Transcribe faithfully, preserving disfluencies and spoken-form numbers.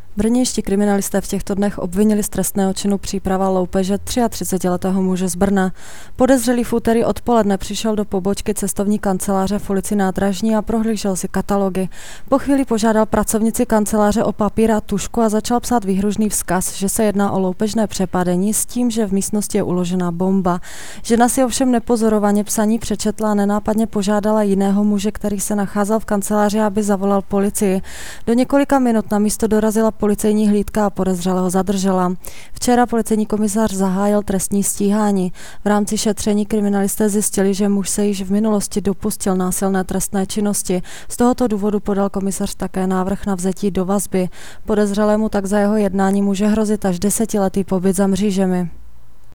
Brněnští kriminalisté v těchto dnech obvinili z trestného činu příprava loupeže třiatřicetiletého muže z Brna. Podezřelý v úterý odpoledne přišel do pobočky cestovní kanceláře v ulici Nádražní a prohlížel si katalogy. Po chvíli požádal pracovnici kanceláře o papír a tužku a začal psát výhružný vzkaz, že se jedná o loupežné přepadení s tím, že v místnosti je uložená bomba. Žena si ovšem nepozorovaně psaní přečetla a nenápadně požádala jiného muže, který se nacházel v kanceláři, aby zavolal policii. Do několika minut na místo dorazila policejní hlídka a podezřelého zadržela. Včera policejní komisař zahájil trestní stíhání. V rámci šetření kriminalisté zjistili, že muž se již v minulosti dopustil násilné trestné činnosti. Z tohoto důvodu podal komisař také návrh na vzetí do vazby. Podezřelému tak za jeho jednání může hrozit až desetiletý pobyt za mřížemi.